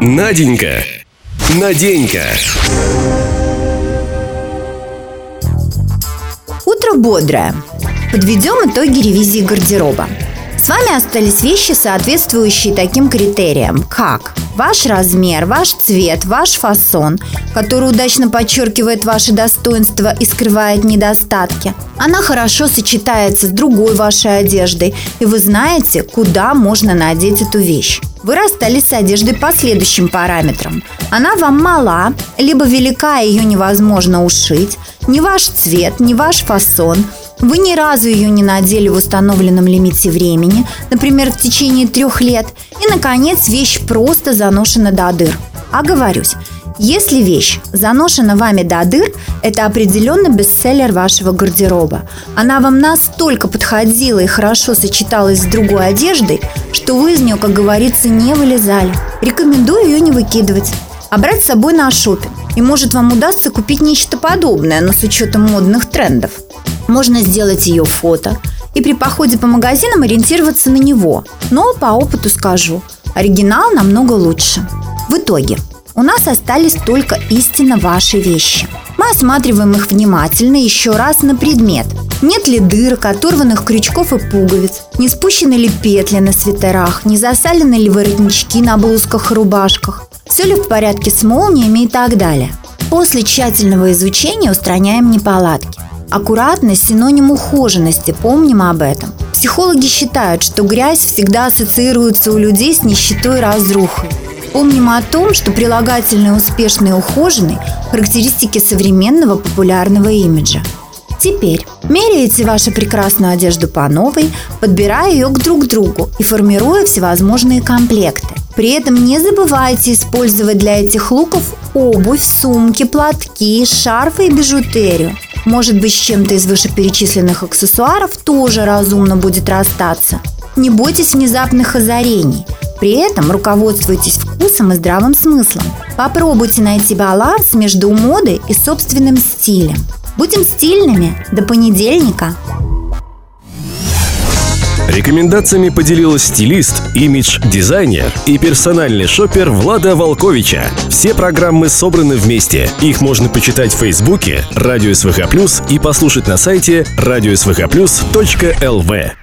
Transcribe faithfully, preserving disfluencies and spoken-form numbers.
Наденька. Наденька. Утро бодрое. Подведем итоги ревизии гардероба. С вами остались вещи, соответствующие таким критериям, как ваш размер, ваш цвет, ваш фасон, который удачно подчеркивает ваши достоинства и скрывает недостатки. Она хорошо сочетается с другой вашей одеждой, и вы знаете, куда можно надеть эту вещь. Вы расстались с одеждой по следующим параметрам. Она вам мала, либо велика, ее невозможно ушить, не ваш цвет, не ваш фасон. Вы ни разу ее не надели в установленном лимите времени, например, в течение трех лет. И, наконец, вещь просто заношена до дыр. Оговорюсь, если вещь заношена вами до дыр, это определенно бестселлер вашего гардероба. Она вам настолько подходила и хорошо сочеталась с другой одеждой, что вы из нее, как говорится, не вылезали. Рекомендую ее не выкидывать, а брать с собой на шопинг. И может вам удастся купить нечто подобное, но с учетом модных трендов. Можно сделать ее фото и при походе по магазинам ориентироваться на него. Но по опыту скажу, оригинал намного лучше. В итоге у нас остались только истинно ваши вещи. Мы осматриваем их внимательно еще раз на предмет. Нет ли дырок, оторванных крючков и пуговиц, не спущены ли петли на свитерах, не засалены ли воротнички на блузках и рубашках, все ли в порядке с молниями и так далее. После тщательного изучения устраняем неполадки. Аккуратность – синоним ухоженности, помним об этом. Психологи считают, что грязь всегда ассоциируется у людей с нищетой и разрухой. Помним о том, что прилагательные «успешный» и «ухоженный» – характеристики современного популярного имиджа. Теперь меряете вашу прекрасную одежду по новой, подбирая ее друг к другу и формируя всевозможные комплекты. При этом не забывайте использовать для этих луков обувь, сумки, платки, шарфы и бижутерию. Может быть, с чем-то из вышеперечисленных аксессуаров тоже разумно будет расстаться. Не бойтесь внезапных озарений. При этом руководствуйтесь вкусом и здравым смыслом. Попробуйте найти баланс между модой и собственным стилем. Будем стильными. До понедельника. Рекомендациями поделилась стилист, имидж-дизайнер и персональный шопер Влада Волковича. Все программы собраны вместе. Их можно почитать в Фейсбуке Радио СВХ Плюс и послушать на сайте радио эс вэ ха плюс точка эл вэ.